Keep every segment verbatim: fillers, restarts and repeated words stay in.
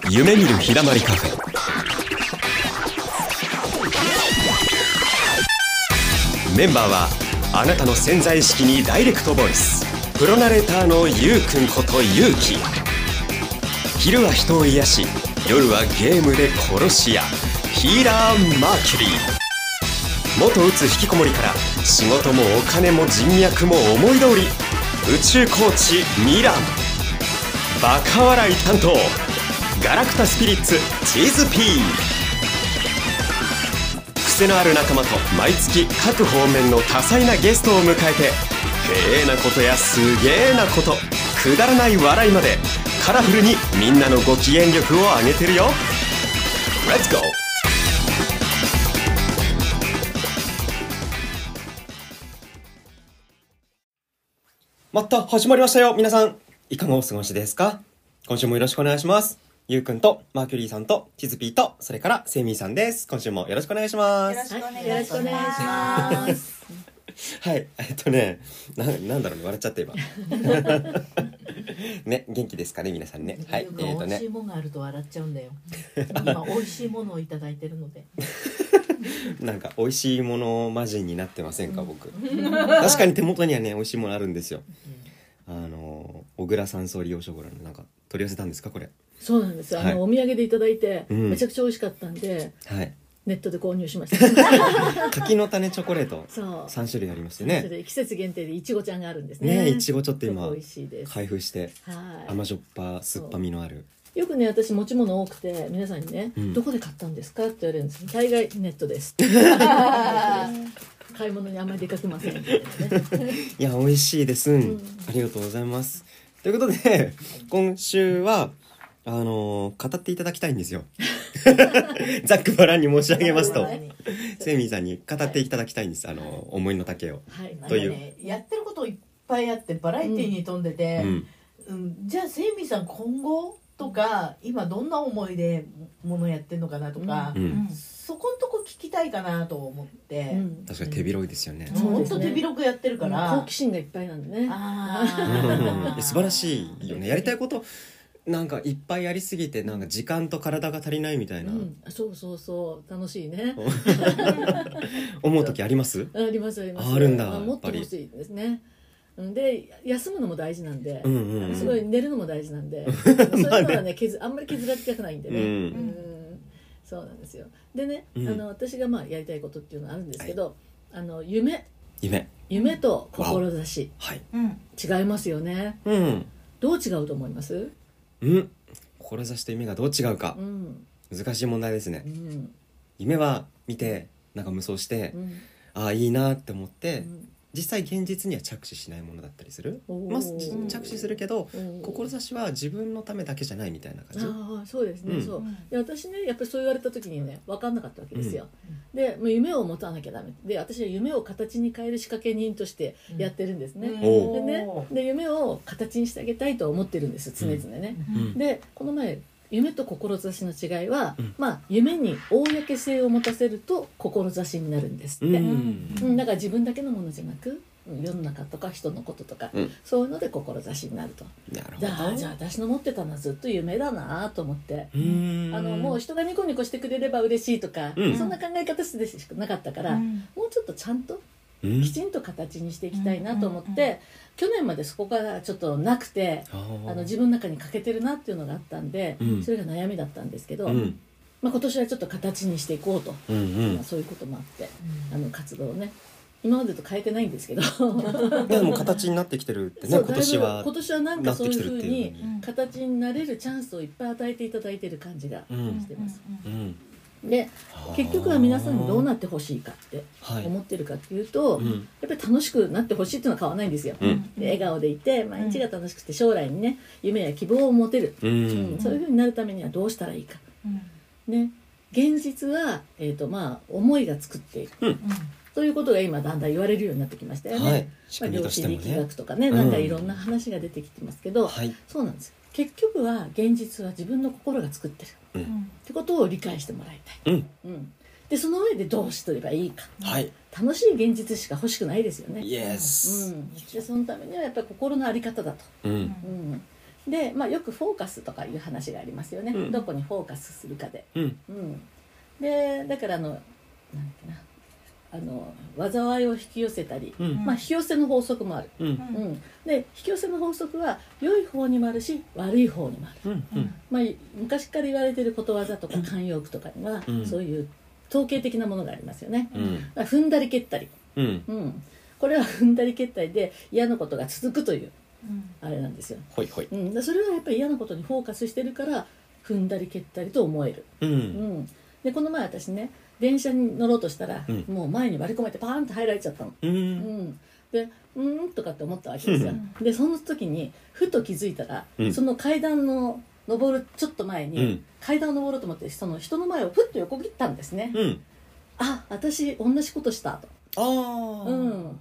夢見るひだまりカフェ。メンバーはあなたの潜在意識にダイレクトボイス、プロナレーターのゆうくんことゆうき。昼は人を癒し、夜はゲームで殺し屋、ヒーラーマーキュリー。元打つ引きこもりから仕事もお金も人脈も思い通り、宇宙コーチミラン。バカ笑い担当ガラクタスピリッツチーズピー。癖のある仲間と毎月各方面の多彩なゲストを迎えて、へえなことやすげえなこと、くだらない笑いまでカラフルにみんなのご機嫌力を上げてるよ。レッツゴー。また始まりましたよ。皆さんいかがお過ごしですか？今週もよろしくお願いします。ゆうくんとマーキュリーさんとチズピーと、それからセイミーさんです。今週もよろしくお願いします。 よろしくお願いします。 はい、えっとね、な、なんだろうね、笑っちゃって今。ね、元気ですかね、皆さんね。はい、 えーとね、美味しいものがあると笑っちゃうんだよ。今美味しいものをいただいてるので。 なんか美味しいもの魔人になってませんか、僕。確かに手元にはね、美味しいものあるんですよ。あの小倉山荘利用所からのなんか取り寄せたんですか、これ。 そうなんです。あの、はい、お土産でいただいて、うん、めちゃくちゃ美味しかったんで、はい、ネットで購入しました。 柿の種チョコレート、そうさん種類ありますよね。 季節限定でいちごちゃんがあるんですね。 ね、いちごちょっと今美味しいです。 開封して、はい、甘じょっぱ酸っぱみのある。 よくね、私持ち物多くて皆さんにね、うん、どこで買ったんですかって言われるんです。大概ネットです。買い物にあんまり出かけません、ね、 いや美味しいです、うん、ありがとうございます。ということで今週はあのー、語っていただきたいんですよ。ざっくばらんに申し上げますと、セイミーさんに語っていただきたいんです。あのー、思いの丈を、はい、 という、ね、やってることいっぱいあってバラエティーに富んでて、うんうん、じゃあセイミーさん今後とか今どんな思いでものやってんのかなとか、うん、そこんとこ聞きたいかなと思って、うん、 確かに手広いですよね。 本当、うん、手広くやってるから、 好奇心がいっぱいなんでね。 あ素晴らしいよね。やりたいことなんかいっぱいやりすぎてなんか時間と体が足りないみたいな、うん、 そうそうそう楽しいね。 思う時あります？ ありますあります。 あるんだ。 もっと欲しいですね。で休むのも大事なんで、うんうんうん、すごい寝るのも大事なんで、そういうのはね削あんまり削られたくないんでね、うんうん、そうなんですよ。でね、うん、あの私がまあやりたいことっていうのはあるんですけど、はい、あの夢夢夢と志、はい、違いますよね、うん、どう違うと思います？ うん、志と夢がどう違うか、うん、難しい問題ですね、うん、夢は見てなんか無双して、うん、ああいいなって思って、うん実際現実には着手しないものだったりする、まあ、着手するけど志は自分のためだけじゃないみたいな感じ。 あそうですね、うん、そうで私ねやっぱりそう言われた時にね分かんなかったわけですよ、うん、でもう夢を持たなきゃダメで私は夢を形に変える仕掛け人としてやってるんですね、うん、でねで夢を形にしてあげたいと思ってるんです常々ね、うん、でこの前夢と志の違いは、うん、まあ夢に公性を持たせると志になるんですって、うんうん、だから自分だけのものじゃなく世の中とか人のこととか、うん、そういうので志になると。なるほど。じゃあ、じゃあ私の持ってたのはずっと夢だなと思ってあのもう人がニコニコしてくれれば嬉しいとか、うん、そんな考え方でしかなかったから、うん、もうちょっとちゃんときちんと形にしていきたいなと思って、うんうんうん、去年までそこからちょっとなくてあの自分の中に欠けてるなっていうのがあったんで、うん、それが悩みだったんですけど、うんまあ、今年はちょっと形にしていこうと、うんうんまあ、そういうこともあって、うん、あの活動をね今までと変えてないんですけどでも形になってきてるってね今年は今年はなんかそういうふうに形になれるチャンスをいっぱい与えていただいてる感じがしてます、うんうんうんで結局は皆さんにどうなってほしいかって思ってるかっていうと、はいうん、やっぱり楽しくなってほしいっていうのは変わらないんですよ、うん、で笑顔でいて毎日が楽しくて将来にね夢や希望を持てる、うんうん、そういうふうになるためにはどうしたらいいか、うん、ね現実は、えーとまあ、思いが作っている、うんということが今だんだん言われるようになってきましたよね、はいまあ、量子力学とかね、うん、なんかいろんな話が出てきてますけど、はい、そうなんです結局は現実は自分の心が作ってる、うん、ってことを理解してもらいたい、うんうん、でその上でどうしとればいいか、はい、楽しい現実しか欲しくないですよね、 yes. うん、でそのためにはやっぱり心の在り方だと、うんうん、 で、まあ、よくフォーカスとかいう話がありますよね、うん、どこにフォーカスするかで、うんうん、でだからあのなんだっけなあの災いを引き寄せたり、うんまあ、引き寄せの法則もある、うんうん、で引き寄せの法則は良い方にもあるし悪い方にもある、うんうんまあ、昔から言われていることわざとか慣用句とかには、うん、そういう統計的なものがありますよね、うん、踏んだり蹴ったり、うんうん、これは踏んだり蹴ったりで嫌なことが続くという、うん、あれなんですよ、ほいほい、うん、それはやっぱり嫌なことにフォーカスしてるから踏んだり蹴ったりと思える、うんうん、でこの前私ね電車に乗ろうとしたら、うん、もう前に割り込めてパーンと入られちゃったの、うんうん、でうーんとかって思ったわけですよ、うん、でその時にふと気づいたら、うん、その階段の登るちょっと前に、うん、階段を登ろうと思ってその人の前をふっと横切ったんですね、うん、あ私同じことしたとあ、うん、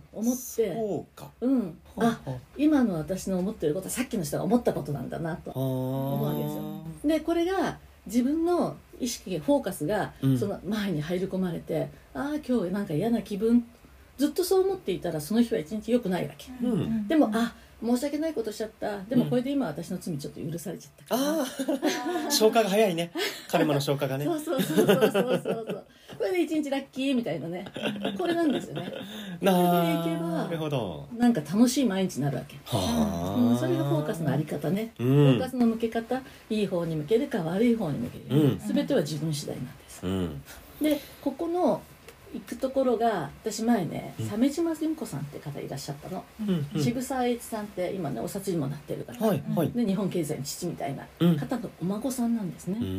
思ってそうか、うん、あ今の私の思ってることはさっきの人が思ったことなんだなと思うわけですよ。でこれが自分の意識フォーカスがその前に入り込まれて、うん、ああ今日なんか嫌な気分ずっとそう思っていたらその日は一日良くないわけ、うん、でもあ申し訳ないことしちゃったでもこれで今私の罪ちょっと許されちゃったから、うん、ああ消化が早いねカルマの消化がねそうそうそうそうそうそうこれで一日ラッキーみたいなねこれなんですよねなこれでいけばなるほどなんか楽しい毎日になるわけ、はうん、それがフォーカスのあり方ね、うん、フォーカスの向け方いい方に向けるか悪い方に向ける、うん、全ては自分次第なんです、うん、でここの行くところが私前ね、うん、鮫島純子さんって方いらっしゃったの、うんうん、渋沢栄一さんって今ねお札にもなってる方、はいはい、で日本経済の父みたいな方のお孫さんなんですね、うん、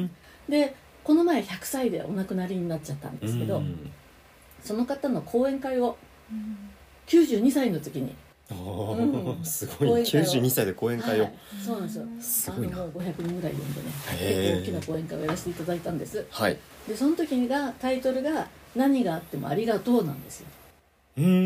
でこの前ひゃくさいでお亡くなりになっちゃったんですけど、うん、その方の講演会をきゅうじゅうにさいの時に、 うん、すごいきゅうじゅうにさいで講演会を、はい、 そうなんですよすごいなあのもうごひゃくにんぐらい呼んでね結構大きな講演会をやらせていただいたんです、はい、でその時がタイトルが何があってもありがとうなんですよ。うん、うん、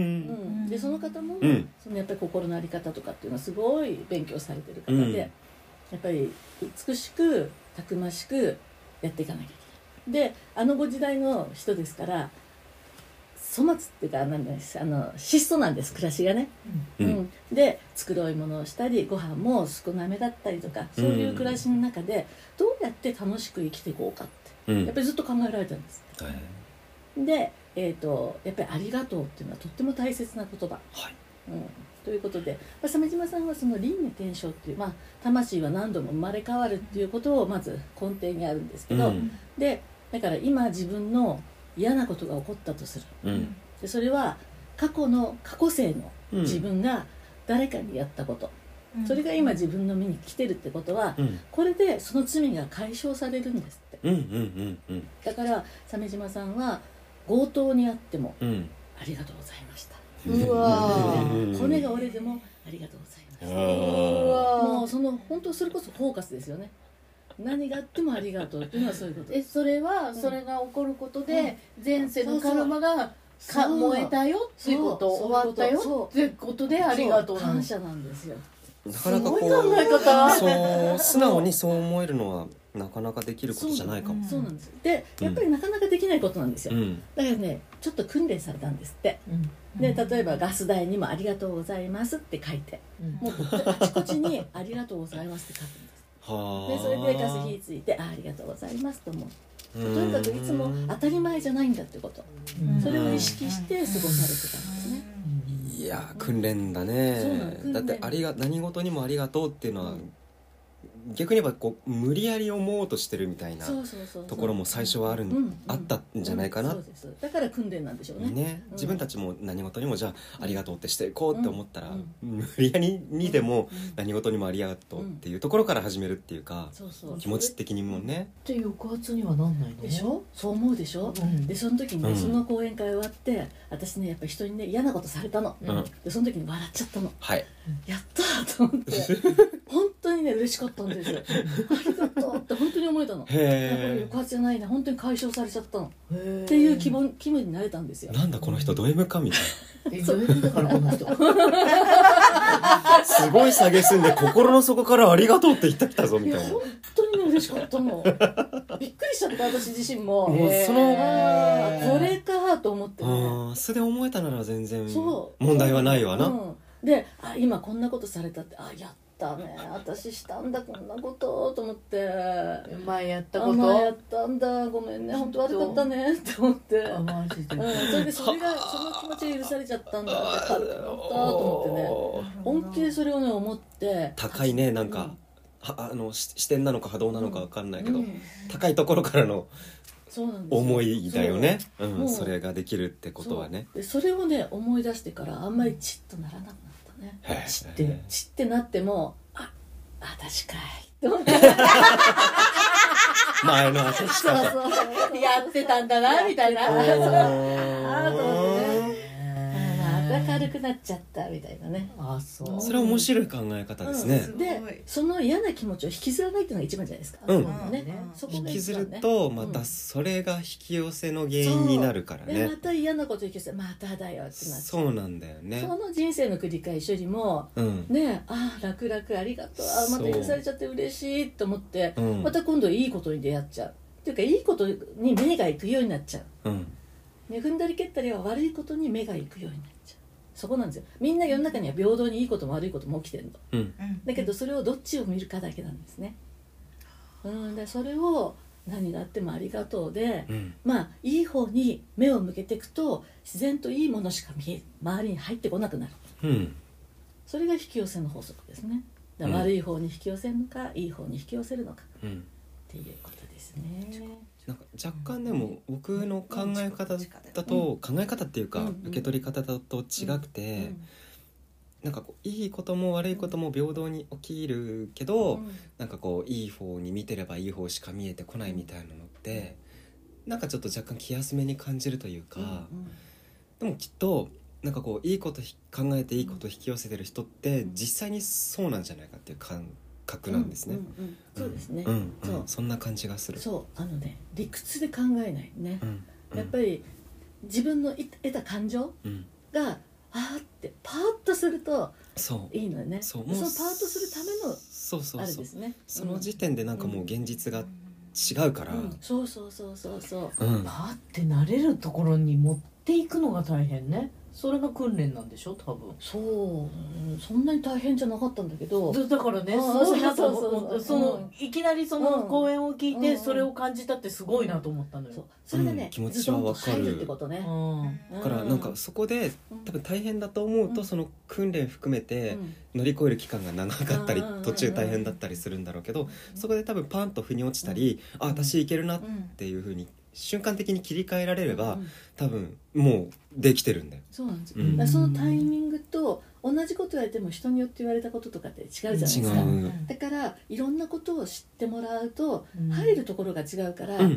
でその方も、うん、そのやっぱり心の在り方とかっていうのはすごい勉強されてる方で、うん、やっぱり美しくたくましくやっていかなきゃいけない。であのご時代の人ですから粗末っていうかなんですあの質素なんです暮らしがね、うんうん、で繕い物をしたりご飯も少なめだったりとかそういう暮らしの中でどうやって楽しく生きていこうかって、うん、やっぱりずっと考えられたんです、うん、で、えーと、やっぱりありがとうっていうのはとっても大切な言葉、はいうん、ということで鮫島さんはその輪廻転生っていう、まあ、魂は何度も生まれ変わるっていうことをまず根底にあるんですけど、うん、でだから今自分の嫌なことが起こったとする、うん、でそれは過去の過去世の自分が誰かにやったこと、うん、それが今自分の身に来てるってことは、うん、これでその罪が解消されるんですって、うんうんうんうん、だから鮫島さんは強盗にあっても、うん、ありがとうございました、うわ骨が折れてもありがとうございました、うわもうその本当それこそフォーカスですよね。何があってもありがとうっていうのはそういうこと。 えそれは、うん、それが起こることで、うん、前世のカルマがか燃えたよっていうこと終わったよっていうことでありがとうなの。 感謝なんですよ。 なかなかこうすごい考え方そう素直にそう思えるのはなかなかできることじゃないかも。 そうなんです。でやっぱりなかなかできないことなんですよ、うん、だからねちょっと訓練されたんですって、うん、で例えばガス代にもありがとうございますって書いて、うん、もうあちこちにありがとうございますって書くんです。でそれでガス火ついて あ, ありがとうございますと思う。とにかくいつも当たり前じゃないんだってこと、それを意識して過ごされてたんですね。 いや訓練だね。だってありが何事にもありがとうっていうのは、うん、逆に言えばこう無理やり思おうとしてるみたいなところも最初はある、うんうん、あったんじゃないかな、 うんうん、そうです。だから訓練なんでしょうね。 ね、 うん、 自分たちも何事にもじゃあありがとうってしていこうって思ったら、うんうん、無理やりにでも何事にもありがとうっていうところから始めるっていうか、そうそう気持ち的にもね。 って抑圧にはなんないのでしょ。そう思うでしょ、うん、でその時に、ね、その講演会終わって私ねやっぱり人にね嫌なことされたの、うん、でその時に笑っちゃったの、はい、やったと思って本当にね嬉しかったんですよありがとうって本当に思えたの。へー、やっぱり抑圧じゃないね本当に解消されちゃったのっていう気分、気分になれたんですよ。 なんだこの人ド M かみたいなえド M だからこの人すごい下げすんで心の底からありがとうって言ってきたぞみたいな。いや本当にね嬉しかったのびっくりしちゃった私自身も。もうそのこれかと思ってね。 あ素で思えたなら全然問題はないわな。 うん、であ今こんなことされたってあやったね、私したんだこんなことと思って、 前やったこと前やったんだ、ごめんね本当悪かったねって思って、 あマジで、 うん、それでそれがその気持ちが許されちゃったんだって軽くなったと思ってね、本気でそれをね思って、 高いねなんか、うんはあの視点なのか波動なのか分かんないけど、うん、高いところからの思いだよね。そ, う、うん、それができるってことはね。 そ, でそれをね思い出してからあんまりチッとならなくなったね。チッてチッてなってもあ私かいって思って前の私かそうそうやってたんだなみたいなああと思ってね。軽くなっちゃったみたいなね。 あそうそれは面白い考え方ですね、 うん、でその嫌な気持ちを引きずらないっていうのが一番じゃないですか、 うんね、そこが一番ね、 引きずるとまたそれが引き寄せの原因になるからね、 でまた嫌なこと引き寄せまただよってなっちゃう。 そうなんだよね。 その人生の繰り返しよりも、うん、ねあ楽々ありがとうあまた許されちゃって嬉しいと思って、うん、また今度いいことに出会っちゃうっていうかいいことに目が行くようになっちゃう、うん、ね、踏んだり蹴ったりは悪いことに目が行くようになっちゃう。そこなんですよ。みんな世の中には平等にいいことも悪いことも起きてるの、うん、だけどそれをどっちを見るかだけなんですね、うん、でそれを何があってもありがとうで、うん、まあいい方に目を向けていくと自然といいものしか見え周りに入ってこなくなる、うん、それが引き寄せの法則ですね。だから悪い方に引き寄せるのか、いい方に引き寄せるのか、うん、っていうことですね。 なんか若干でも僕の考え方だと、うん、考え方っていうか受け取り方だと違くて、うんうん、なんかこういいことも悪いことも平等に起きるけど、うん、なんかこういい方に見てればいい方しか見えてこないみたいなのってなんかちょっと若干気休めに感じるというか、うんうん、でもきっとなんかこういいこと考えていいことを引き寄せてる人って実際にそうなんじゃないかっていう感覚なんですね、うんうんうん、 そうですね、 うんうん、そうそんな感じがする。 そうあのね理屈で考えないね、うんうん、やっぱり自分の得た感情が、うん、あーってパーッとするといいのよね。そうそのパーッとするためのそうそうそうあれですね。 その時点でなんかもう現実が違うから、うんうん、 そうそうそうそうそう、 うん、パーって慣れるところに持っていくのが大変ね。それが訓練なんでしょ多分。 そう、うん、そんなに大変じゃなかったんだけど、 だからねそのいきなりその講演を聞いてそれを感じたってすごいなと思ったのよ、うん、そうそれでね、うん、 気持ちは分かるってことね、 うん、だからなんかそこで多分大変だと思うと、うん、その訓練含めて乗り越える期間が長かったり、うん、途中大変だったりするんだろうけど、うん、そこで多分パンと腑に落ちたり、うん、あ私いけるなっていう風に瞬間的に切り替えられれば、うん、多分もうできてるんだよ。 そうなんですよ、うん、だそのタイミングと同じこと言われても人によって言われたこととかって違うじゃないですか。だからいろんなことを知ってもらうと入るところが違うから、うん、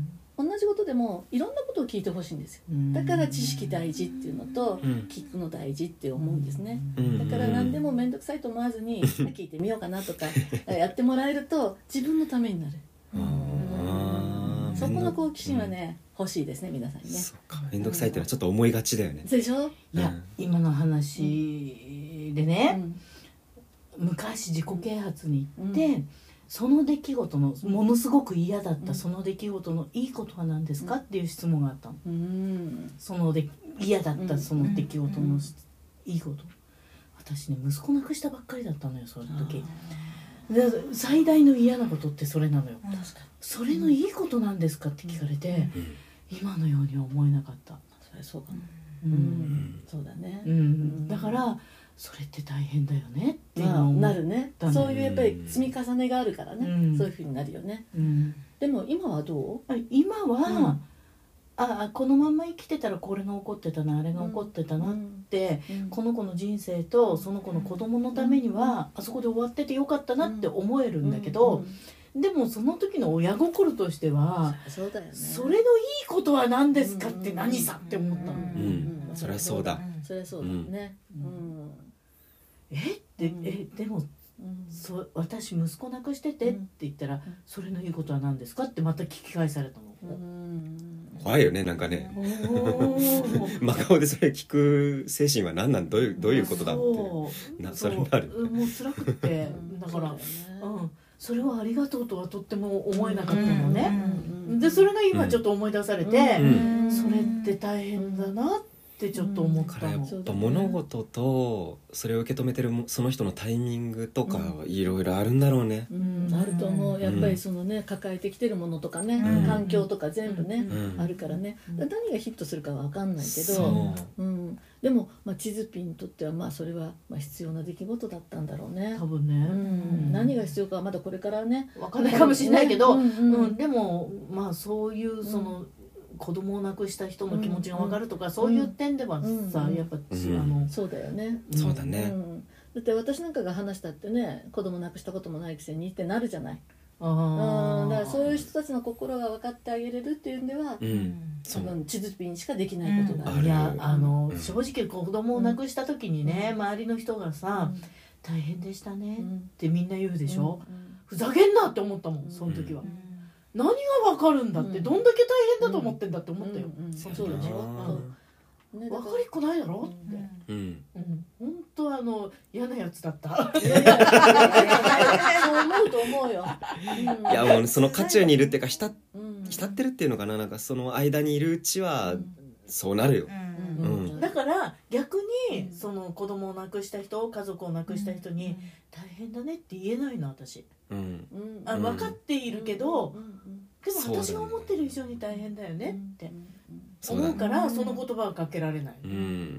同じことでもいろんなことを聞いてほしいんですよ。だから知識大事っていうのと、うん、聞くの大事って思うんですね、うん、だから何でも面倒くさいと思わずに、うん、聞いてみようかなとかやってもらえると自分のためになる、うん、そこの好奇心はね、うん、欲しいですね皆さんにね。 そうか、面倒くさいっていうのはちょっと思いがちだよね。 でしょ。 いや、うん、今の話でね、うん、昔自己啓発に行って、うん、その出来事のものすごく嫌だったその出来事のいいことは何ですかっていう質問があったの、うん、そので嫌だったその出来事のいいこと、私ね息子亡くしたばっかりだったのよその時。で最大の嫌なことってそれなのよ。確かにそれのいいことなんですかって聞かれて、うん、今のようには思えなかった。 それそうかも、うんうん、そうだね、 うん、だからそれって大変だよねっていうのを、 まあ、なるね。そういうやっぱり積み重ねがあるからね、うん、そういうふうになるよね、うん、でも今はどう？ 今は、うん、あこのまま生きてたらこれが起こってたなあれが起こってたなって、うん、この子の人生とその子の子供のためには、うん、あそこで終わっててよかったなって思えるんだけど、うんうん、でもその時の親心としてはそうだよね、 それのいいことは何ですかって何さって思ったの、うんうんうん、そりゃそうだ、 そりゃそうだね、うんうん、 えって、うん、えでも、うん、そ私息子亡くしててって言ったら、うん、それのいいことは何ですかってまた聞き返されたの、うん、 怖いよねなんかね真顔でそれ聞く精神は何なんどういうどういうことだってなそれになる。 もう辛くってだから、うん、それはありがとうとはとっても思えなかったのね、うん、でそれが今ちょっと思い出されて、うん、それって大変だなっってちょっと思ったの。 だからやっぱ物事とそれを受け止めてるその人のタイミングとかいろいろあるんだろうね、 うんうん、あると思う。やっぱりそのね、抱えてきてるものとかね、うん、環境とか全部ね、うん、あるからね、何がヒットするかは分かんないけど、う、うん、でも、まあ、チズピーにとってはまあそれはまあ必要な出来事だったんだろうね。 多分ね、うん、 何が必要かはまだこれからね分かんないかもしれないけど、ね、うんうんうん、でもまあそういうその、うん、子供を亡くした人の気持ちが分かるとか、うん、そういう点ではさ、うん、やっぱ、うん、あのそうだよね、 うん、そうだね、 うん、だって私なんかが話したってね、子供亡くしたこともないくせにってなるじゃない。あ、うん、だからそういう人たちの心が分かってあげれるっていうんでは、うん、多分チズピーにしかできないことがある、 うん、いやあの、うん、正直子供を亡くした時にね、うん、周りの人がさ、うん、大変でしたねってみんな言うでしょ、うんうん、ふざけんなって思ったもんその時は、うん、何が分かるんだって、どんだけ大変だと思ってんだって思ったよ、うんうんうん、そうでしょ、ね、分かりっこないだろって、うんうん、本当あの嫌なやつだったそう思うと思うよ、 うん、いやもうその渦中にいるっていうか浸、うん、浸ってるっていうのかな、なんかその間にいるうちはそうなるよ、うんうんうん、だから逆にその子供を亡くした人、家族を亡くした人に大変だねって言えないの私、うん、あ分かっているけど、うん、でも私が思ってる以上に大変だよねって思うからその言葉はかけられない、うん、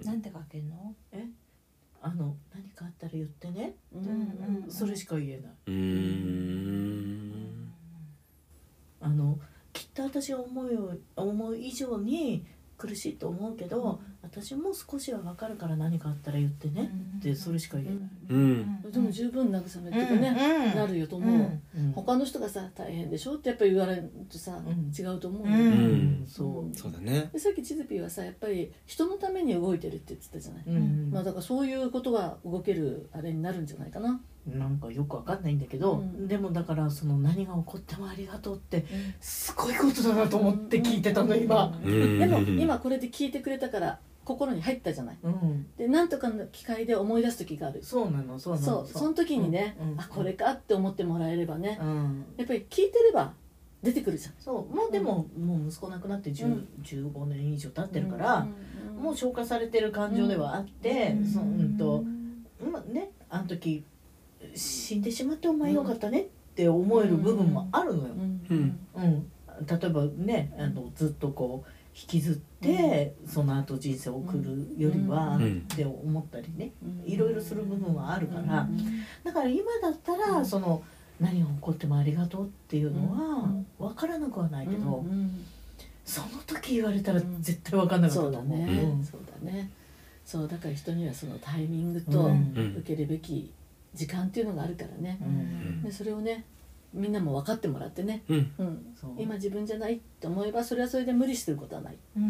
なんてかけんの？ えあの何かあったら言ってね、うんうん、それしか言えない、うーん、あのきっと私が思う思う以上に苦しいと思うけど、うん、私も少しは分かるから何かあったら言ってね、うん、ってそれしか言えない、 うんうん、でも十分慰めっていうかね、うん、なるよと思う、うん、他の人がさ大変でしょってやっぱり言われるとさ、うん、違うと思うよ、うんうん、 そうそうだね。 でさっきチズピーはさやっぱり人のために動いてるって言ってたじゃない、うん、まあ、だからそういうことが動けるあれになるんじゃないかな。 なんかよくわかんないんだけど、うん、でもだからその何が起こってもありがとうってすごいことだなと思って聞いてたの今、 うん、でも今これで聞いてくれたから心に入ったじゃない、うん、で何とかの機会で思い出す時がある。 そうなのそうなの、 そうその時にね、うん、あこれかって思ってもらえればね、うん、やっぱり聞いてれば出てくるじゃん。 そうもうでも、うん、もう息子亡くなってじゅう、うん、じゅうごねん以上経ってるから、うんうん、もう消化されてる感情ではあって、うん、そうんとまあね、あの時死んでしまってお前よかったねって思える部分もあるのよ、うんうん、例えばねあのずっとこう引きずって、うん、その後人生を送るよりは、うん、って思ったりね、うん、いろいろする部分はあるから、うん、だから今だったら、うん、その何が起こってもありがとうっていうのは分からなくはないけど、うん、その時言われたら絶対分かんなかったと思う、 そうだね、うん、そうだね。そうだから人にはそのタイミングと受けるべき時間っていうのがあるからね、うん、でそれをねみんなも分かってもらってね、うんうん、今自分じゃないって思えばそれはそれで無理することはない、うんうん、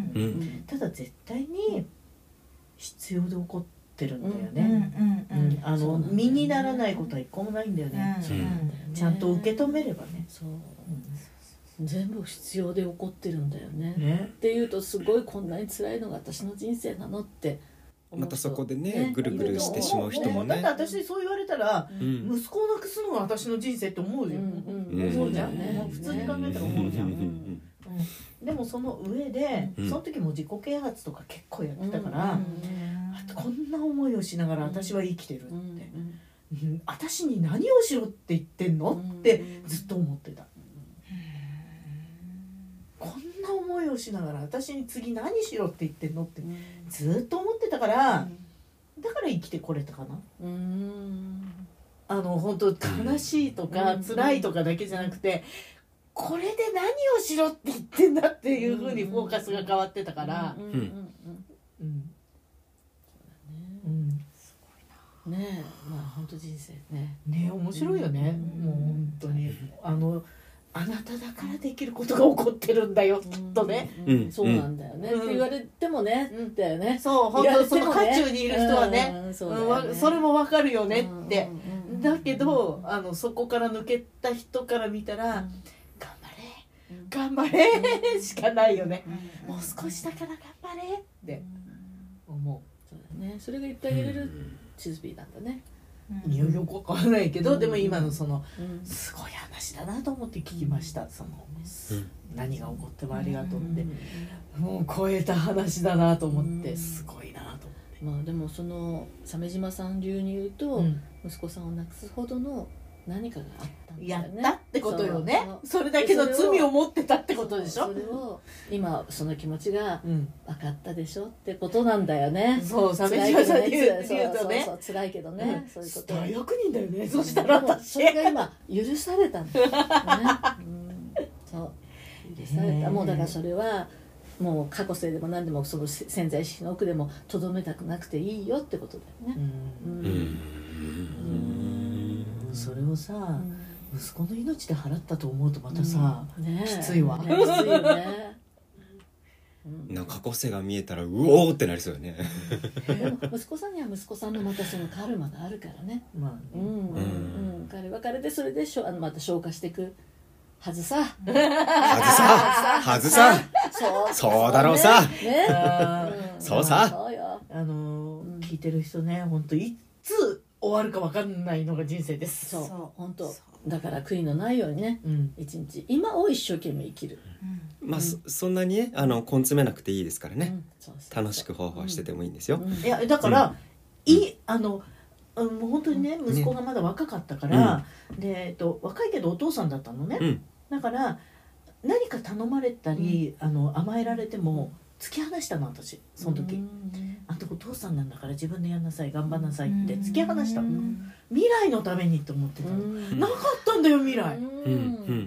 ただ絶対に必要で起こってるんだよね、うんうんうん、あの身にならないことは一個もないんだよね、うんうん、ちゃんと受け止めればね、そう、 うん、全部必要で起こってるんだよ ね, ねっていうとすごいこんなに辛いのが私の人生なのってまたそこで ね, ねぐるぐるしてしまう人もね、 だって私そう言われたら、うん、息子を亡くすのが私の人生って思うよ、うんうん、そうじゃん、ね、普通に考えたら思うじゃん、うんうん、でもその上で、うん、その時も自己啓発とか結構やってたから、うんうん、あこんな思いをしながら私は生きてるって、うんうん、私に何をしろって言ってんの、うん、ってずっと思ってた、こんな思いをしながら私に次何しろって言ってんのってずっと思ってたから、うん、だから生きてこれたかな、うーん、あの本当悲しいとか辛いとかだけじゃなくて、これで何をしろって言ってんだっていう風にフォーカスが変わってたからねえ、まあ本当人生ねね面白いよね、うん、もう本当にあのあなただからできることが起こってるんだよ、きっとね、 うんうん、そうなんだよね、うん、って言われてもね、うん、だよね、 そう本当その渦中にいる人はね、うんうん そ, ねそれも分かるよねって、うん、だけどあのそこから抜けた人から見たら、うん、頑張れ頑張れ、うん、しかないよね、うん、もう少しだから頑張れって思う、 そうだね、それが言ってあげれるチズピーなんだね、 いやよくわからないけど、でも今のそのすごい話だなと思って聞きました。その何が起こってもありがとうってもう超えた話だなと思ってすごいなと思って。 まあでもその鮫島さん流に言うと、息子さんを亡くすほどの何かがあったんだよね。 やったってことよね。それだけの罪を持ってたってことでしょ。 それを今その気持ちが分かったでしょってことなんだよね。 そう鮫島さんに言うとね、 そう辛いけどね、そういうこと大悪人だよね。そしたら私それが今許されたんだよね。そう許された。もうだからそれはもう過去世でも何でもその潜在意識の奥でもとどめたくなくていいよってことだよね。それをさ、うん、息子の命で払ったと思うとまたさ、うんね、きついわ、ね、きついよね。 なんか過去世が見えたらうおーってなりそうよね。 でも息子さんには息子さんのまたそのカルマがあるからね。まあね、うんうんうん、彼は彼でそれでしょあのまた消化していくはずさ。はずさはずさそうそうだろうさ。ね、うん、そうさ。 そうよ。あのー、聞いてる人ね、本当いつ終わるか分かんないのが人生です。 そう本当だから悔いのないようにね、うん、一日今を一生懸命生きる、 うん、まあ そ, そんなにねあの根詰めなくていいですからね、うん、そうそうそう楽しくほわほわしててもいいんですよ、うん、 いやだから、うん、いいあのもう本当にね息子がまだ若かったから、うん、でえっと、若いけどお父さんだったのね、うん、だから何か頼まれたり、うん、あの甘えられても突き放したの私その時、うん、あんたお父さんなんだから自分でやんなさい頑張んなさいって突き放したの、うん、未来のためにって思ってたの、うん、なかったんだよ未来、うんうん、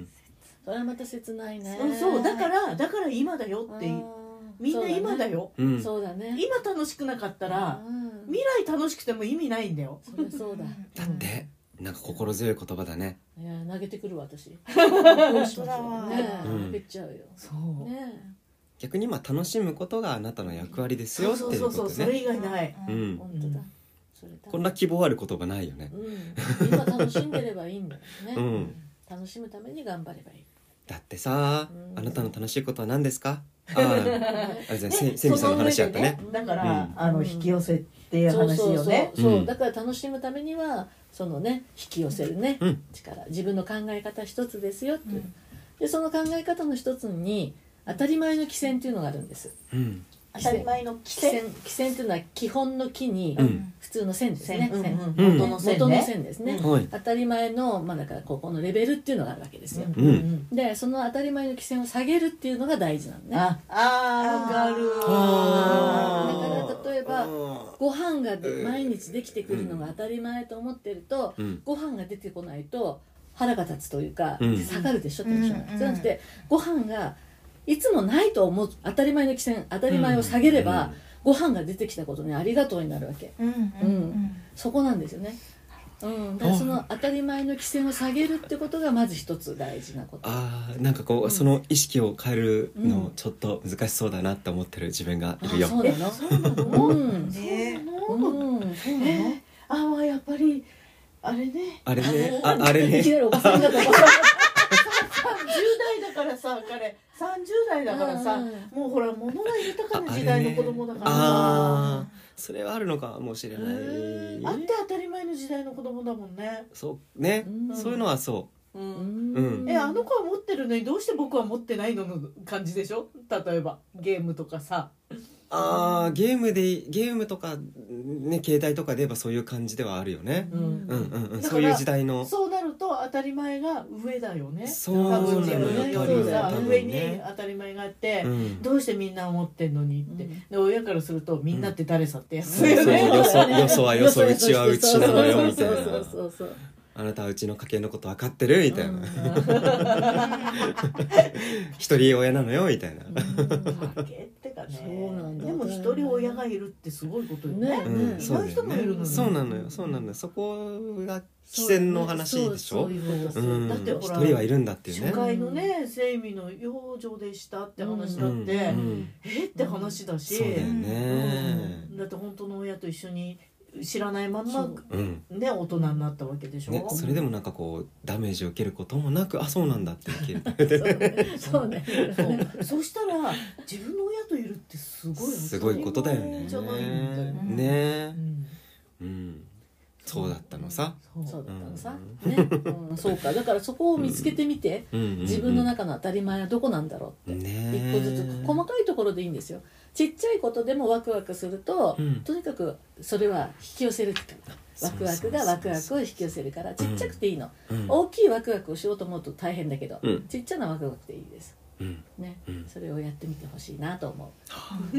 それはまた切ないね。 そうそうだからだから今だよってみんな今だよ、 そうだね、そうだね、 今楽しくなかったら、うん、未来楽しくても意味ないんだよ。 それそうだだってなんか心強い言葉だね。 いや投げてくる私どうしますよね、投げちゃうよ。 そうね逆に今楽しむことがあなたの役割ですよっていうことね。 そうそうそうそれ以外ない、 うん、本当だ、 それこんな希望ある言葉ないよね、 うん、今楽しんでればいいんだよね、うん、楽しむために頑張ればいい。 だってさ、うん、あなたの楽しいことは何ですか。ああじゃあセミさんの話やったね。 だから、うん、あの引き寄せっていう話よね。 そうそうそう、うん、だから楽しむためにはそのね引き寄せるね、うん、力自分の考え方一つですよっていう、うん、でその考え方の一つに当たり前の基線っていうのがあるんです、うん、 当たり前の基線基線っていうのは基本の木に、うん、普通の線ですね、線、うんうん、元の線ね、 元の線ですね、うん、当たり前の、まあ、だからここのレベルっていうのがあるわけですよ、うんうん、でその当たり前の基線を下げるっていうのが大事なのね。 ああ分かる。 だから例えばご飯が毎日できてくるのが当たり前と思ってると、うん、ご飯が出てこないと腹が立つというか、うん、下がるでしょ、テンションが。そうなってご飯がいつもないと思う当たり前の基線当たり前を下げれば、うん、ご飯が出てきたことにありがとうになるわけ、うんうんうん、そこなんですよね、うん、だからその当たり前の基線を下げるってことがまず一つ大事なこと。 ああなんかこう、うん、その意識を変えるのちょっと難しそうだなって思ってる自分がいるよ。 あそうなのそうなの、うん、 ねうん、そうなの、えー、あやっぱりあれねあれねああれねいきなりおばさんだと思うじゅうだいだからさ彼さんじゅうだいだからさ、もうほら物が豊かな時代の子供だからさ、 あ、ね、それはあるのかもしれない、えー、あって当たり前の時代の子供だもんね。 そうね、うん、そういうのはそう、うんうん、えあの子は持ってるのにどうして僕は持ってないのの感じでしょ。例えばゲームとかさあーゲームでゲームとかね携帯とかで言えばそういう感じではあるよね、うん、うんうんうんそういう時代のそうなると当たり前が上だよね。 そうなのよさ上に当たり前があって、うん、どうしてみんな思ってんのにって、うん、で親からするとみんなって誰さってやつ、 うん、そうそうよそよそはよそうちはうちなのよみたいなそうそうそうそうあなたはうちの家計のこと分かってるみたいな、うん、一人親なのよみたいな、うん、 家計ってかねそうなんだでも一人親がいるってすごいことよね、うん、いない人もいるのにそうなのよそうなのよそこが基線の話でしょ。だってほら一人はいるんだっていうね初回のね生命の養女でしたって話だって、うんうん、えって話だし、 そうだよね、 うん、だって本当の親と一緒に知らないまんま、ね、大人になったわけでしょ、 ね、それでもなんかこうダメージを受けることもなくあそうなんだって受けるそうねそうそしたら自分の親といるってすごいすごいことだよねじゃないんだよねね、うんうん、 そうだったのさ、 そうだったのさ、ね、うん、そうか。だからそこを見つけてみて、うん、自分の中の当たり前はどこなんだろうって、ね、一個ずつ細かいところでいいんですよ。ちっちゃいことでもワクワクすると、うん、とにかくそれは引き寄せるってワクワクがワクワクを引き寄せるから、ちっちゃくていいの、うん、大きいワクワクをしようと思うと大変だけど、うん、ちっちゃなワクワクでいいです、うんねうん、それをやってみてほしいなと思う、うん、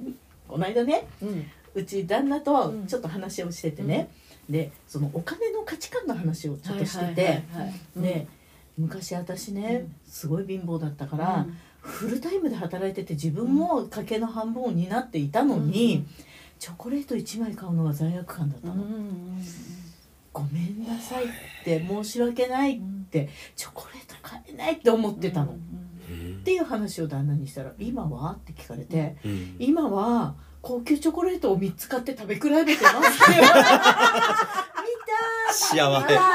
この間ね、うん、うち旦那とちょっと話をしててね、うん、でそのお金の価値観の話をちょっとしてて、で昔私ね、うん、すごい貧乏だったから、うん、フルタイムで働いてて自分も家計の半分を担っていたのに、うん、チョコレートいちまい買うのが罪悪感だったの、うん、ごめんなさいって申し訳ないって、うん、チョコレート買えないって思ってたの、うん、っていう話を旦那にしたら今はって聞かれて、うん、今は高級チョコレートをみっつ買って食べ比べてますって見た幸せ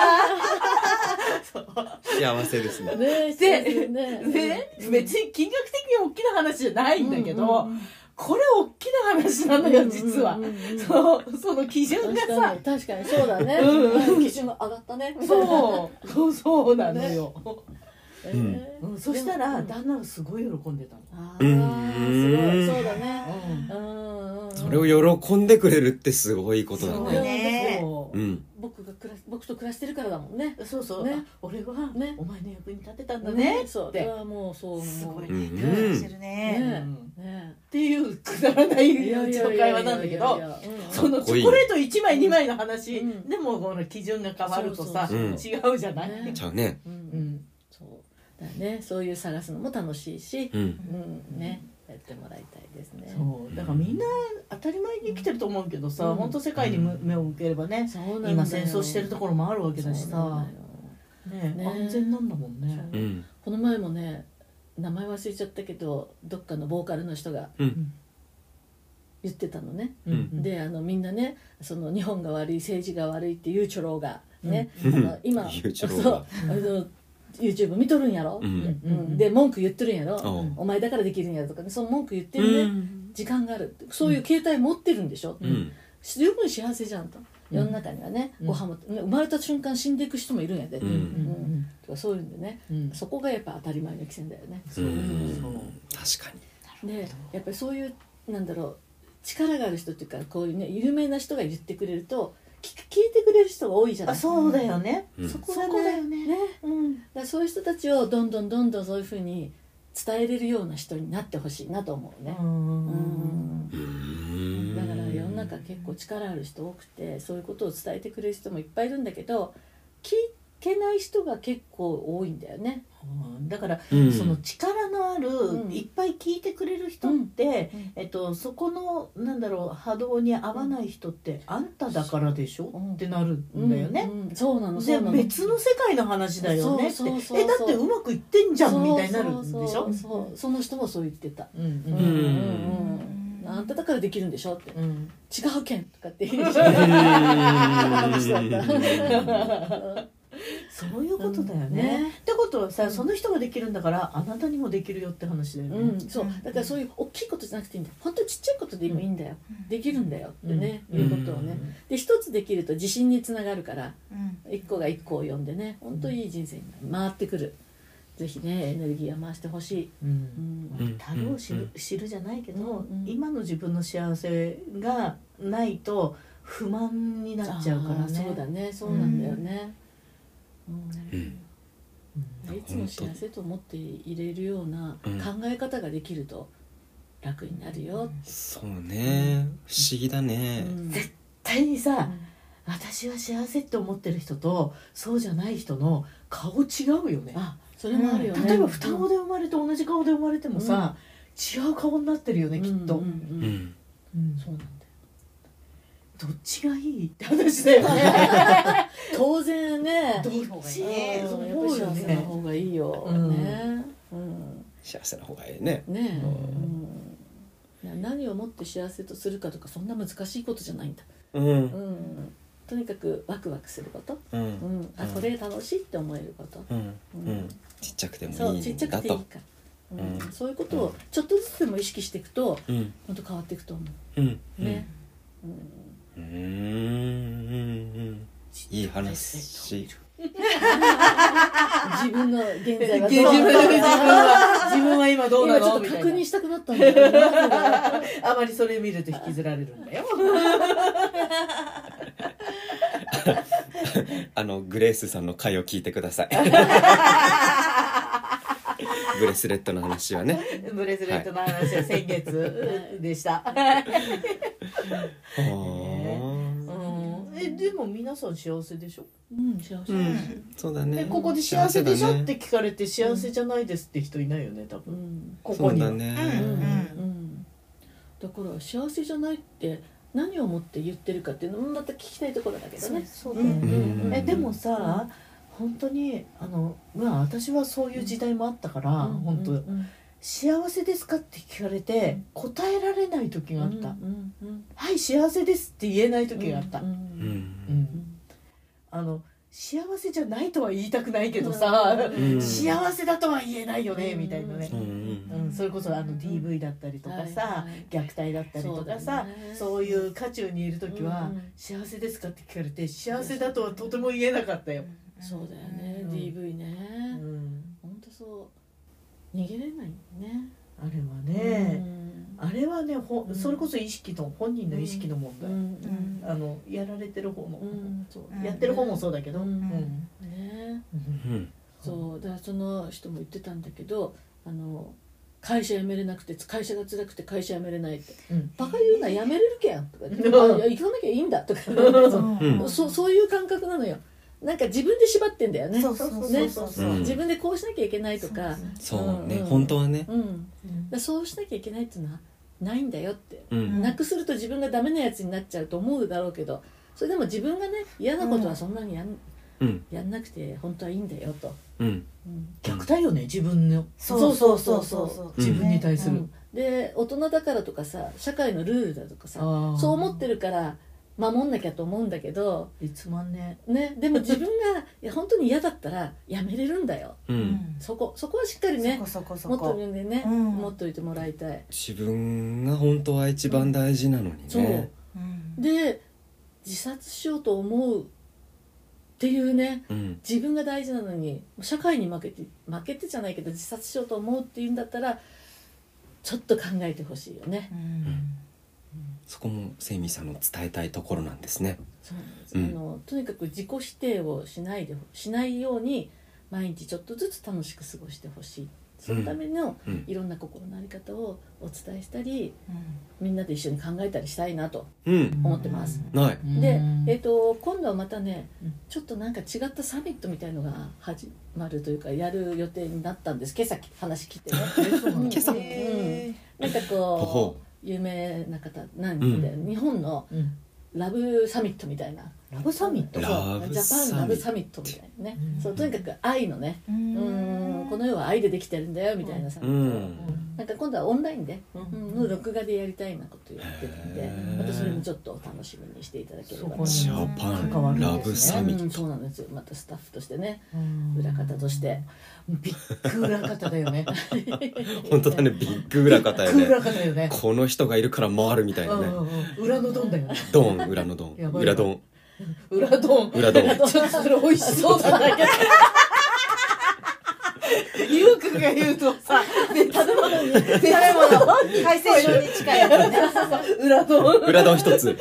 幸せですね。 ねで、ねね、別に金額的に大きな話じゃないんだけど、うんうんうん、これ大きな話なのよ実は、うんうんうん、そうその基準がさ確かにそうだね、うん、基準が上がったねそうそうそうなのよ、ねえーうん、そしたら旦那がすごい喜んでたの。 あー、すごいそうだね、 うんうん、それを喜んでくれるってすごいことだね。 そうね、うん、僕が暮ら僕と暮らしてるからだもんね。 そうそう、ね、俺は、ね、お前の役に立てたんだね、 ね、そうではもうそうすごいね感じるね、ねねっていうくだらないうちの会話なんだけど、そのチョコレートいちまいにまいの話、うん、でもこの基準が変わるとさ、そうそうそう違うじゃない、 ね、ちゃうね、 うん、そうだね、そういう探すのも楽しいし、うんうん、ねやってもらいたいですね。 そうだからみんな当たり前に生きてると思うけどさ、うん、本当世界に目を向ければね、うん、今戦争してるところもあるわけだしさ、ねね、安全なんだもんね、 うん、この前もね名前忘れちゃったけどどっかのボーカルの人が言ってたのね、うん、であのみんなねその日本が悪い政治が悪いっていうチョロがね、うん、あの今そうあのYouTube 見とるんやろ、うんうん、で文句言ってるんやろ、うん、お前だからできるんやろとかね、その文句言ってるね、うん、時間があるそういう携帯持ってるんでしょ、うん、十分幸せじゃんと、うん、世の中にはね、うん、ご飯も生まれた瞬間死んでいく人もいるんやで、うんうん、とかそういうんでね、うん、そこがやっぱ当たり前の規制だよね、 うん、そう確かに。でやっぱりそういうなんだろう力がある人っていうかこういうね有名な人が言ってくれると聞いてくれる人が多いじゃない。 あ、そうだよね、 うん、そこだよね、ね、うん、だからそういう人たちをどんどんどんどんそういうふうに伝えれるような人になってほしいなと思うね。うん、うんだから世の中結構力ある人多くてそういうことを伝えてくれる人もいっぱいいるんだけど聞けない人が結構多いんだよね。 だから、うん、その力のある、うん、いっぱい聞いてくれる人って、うんえっと、そこのなんだろう波動に合わない人って、うん、あんただからでしょ、うん、ってなるんだよね、 うんうん、そうなので別の世界の話だよねってえだってうまくいってんじゃんみたいになるんでしょ。そうそうそうその人もそう言ってた、うんうんうんうん、あんただからできるんでしょって、うん、違うけんとかって言う人だったそういうことだよね、ねってことはさ、うん、その人ができるんだからあなたにもできるよって話だよね、 うん、そうだからそういう大きいことじゃなくていいんだよ本当にちっちゃいことでもいいんだよ、うん、できるんだよってね、うん、いうことをねで一つできると自信につながるから一、うん、個が一個を呼んでね本当にいい人生に回ってくる。ぜひねエネルギーを回してほしい、 うんうん、他を知る、知るじゃないけど、うんうん、今の自分の幸せがないと不満になっちゃうからね。 そうだねそうなんだよね、うんうん、いつも幸せと思っていれるような考え方ができると楽になるよって、うん、 そうね不思議だね、 うん、絶対にさ、うん、私は幸せって思ってる人とそうじゃない人の顔違うよね。 あそれもあるよね、 うん、例えば双子で生まれて同じ顔で生まれてもさ、うん、違う顔になってるよねきっと、うんうんうんうん、そうなんだよ。どっちがいいって話だよね当然ねどっちやっぱり幸せな方がいいよ、うんねうん、 幸せな方がいいねね、うんうん、何をもって幸せとするかとかそんな難しいことじゃないんだ、うんうん、とにかくワクワクすること、うんうん、あこれ楽しいって思えること、うんうんうん、ちっちゃくてもいいんだと。そうちっちゃくていいかうんうん、そういうことをちょっとずつでも意識していくと、うん、本当変わっていくと思う、うん、ね、うんうんうんいい話。 自分の現在はどう自分は自分は今どうなの今ちょっと確認したくなったんだけどあまりそれ見ると引きずられるんだよあのグレースさんの回を聞いてくださいブレスレットの話はね。 ブレスレットの話は先月でした、 はいうん、えでも皆さん幸せでしょ。 うん幸せ、 うん、そうだね。 ここで幸せでしょ、 幸せだねって聞かれて幸せじゃないですって人いないよね多分、 うん、 ここにはそうだね、 うんうんだから幸せじゃないって何をもって言ってるかっていうのもまた聞きたいところだけどね。 そうだよね、 うんえでもさ、本当にあのまあ私はそういう時代もあったから、 うん本当、 うんうん幸せですかって聞かれて答えられない時があった、 うんうんはい幸せですって言えない時があった、 うんうんうんうんあの幸せじゃないとは言いたくないけどさ、 うん幸せだとは言えないよね、 うんみたいなね、 うんうんそれこそあの ディーブイ だったりとかさ、 はいはい虐待だったりとかさそうだねそういう渦中にいる時は、 うん幸せですかって聞かれて幸せだとはとても言えなかったよ、 そうだよね、 うんディーブイ ね、 うんほんとそう逃げれないね。 あれはね、 うんあれはねほうんそれこそ意識の本人の意識の問題、 うんうんあのやられてる方の、 うんそうやってる方もそうだけど、 うんうんねうんそうだからその人も言ってたんだけどあの会社辞めれなくて会社が辛くて会社辞めれないってうんバカ言うな辞めれるけんとか言ってうんあいや行かなきゃいいんだとかうんそうそういう感覚なのよ。なんか自分で縛ってんだよね。 そうそうそうねそうそう、 うん自分でこうしなきゃいけないとかそうね、 うん本当はね、 うん、だかうんらそうしなきゃいけないっていうのはないんだよって、 うんなくすると自分がダメなやつになっちゃうと思うだろうけどそれでも自分がね嫌なことはそんなにやん,、 うんやんなくて本当はいいんだよと、 うんうん虐待よね自分のそうそうそうそう自分に対する、 うんで大人だからとかさ社会のルールだとかさあーそう思ってるから守んなきゃと思うんだけど、 いつまんねね、でも自分がいや本当に嫌だったらやめれるんだよ。 ううんんそこそこはしっかりねそこそこそ持っとこるんでね、 うん持っといてもらいたい。 自分が本当は一番大事なのにそうね。 うんで自殺しようと思うっていうねうん自分が大事なのに社会に負けて負けてじゃないけど自殺しようと思うっていうんだったらちょっと考えてほしいよね。 うんそこもセイミーさんの伝えたいところなんですね。 そうなんです、 うんあのとにかく自己否定をしないでしないように毎日ちょっとずつ楽しく過ごしてほしい。そのためのうんいろんな心の在り方をお伝えしたりうんみんなで一緒に考えたりしたいなとうん、 思ってます。 ない。 で、 うんえー、と今度はまたねうんちょっとなんか違ったサミットみたいのが始まるというかやる予定になったんです。今朝話聞いてねえそうなの今朝へなんかほほこう有名な方なんで、 う日本のうんラブサミットみたいなラブサミットそうラブジャパンラブササミットみたいなね、 うんそうとにかく愛のねううんんこの世は愛でできてるんだよみたいなサミットを、 うんなんか今度はオンラインで、 ううんんの録画でやりたいなこと言ってるんでへーまたそれもちょっと楽しみにしていただければとそこにジャパ関わるんですねンラブサミッうん、そうなんですよまたスタッフとしてねうん裏方としてビッグ裏方だよねト。本当だね、ビッグ裏方よビッグ裏ね。 方だよねこの人がいるから回るみたいなね。 うんうんうん裏のドンだよねドン、裏のドンや、ばい裏ドン、 裏ドン裏ドン。 ちょっとそれ美味しそうだなけどゆうくんが言うとさ食べ物に食べ物海鮮丼に近いやつね裏ドン裏ドン一つ。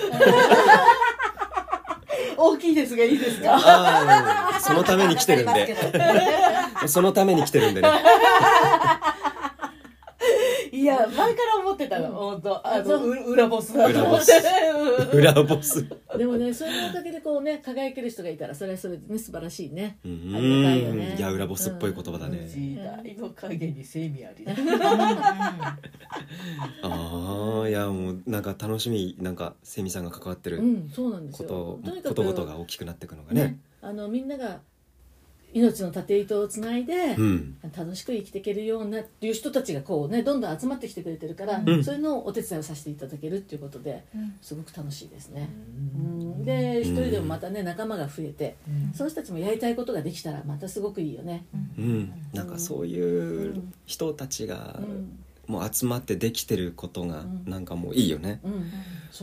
大きいですがいいですかああ、そのために来てるんで。そのために来てるんでね。 いや前から思ってたの本当あのう裏ボスだと裏ボス思って裏ボス。 でもねそれのおかげでこうね輝ける人がいたらそれはそれでね素晴らしいねうありがたいよねん。いや、裏ボスっぽい言葉だね。 時代の影に精味ありああ、いや、もうなんか楽しみ、なんかセミさんが関わってるうんそうなんですよこと、 とにかくことごとが大きくなっていくのがね。 ねあのみんなが命の縦糸をつないで、 うん。 楽しく生きていけるようなっていう人たちがこうねどんどん集まってきてくれてるから、 うんそういうのをお手伝いをさせていただけるっていうことでうんすごく楽しいですね、うん、で一人でもまたね仲間が増えてうんその人たちもやりたいことができたらまたすごくいいよね、 うん。なんかそういう人たちがうんもう集まってできてることがうんなんかもういいよね。 うん、そう、 うん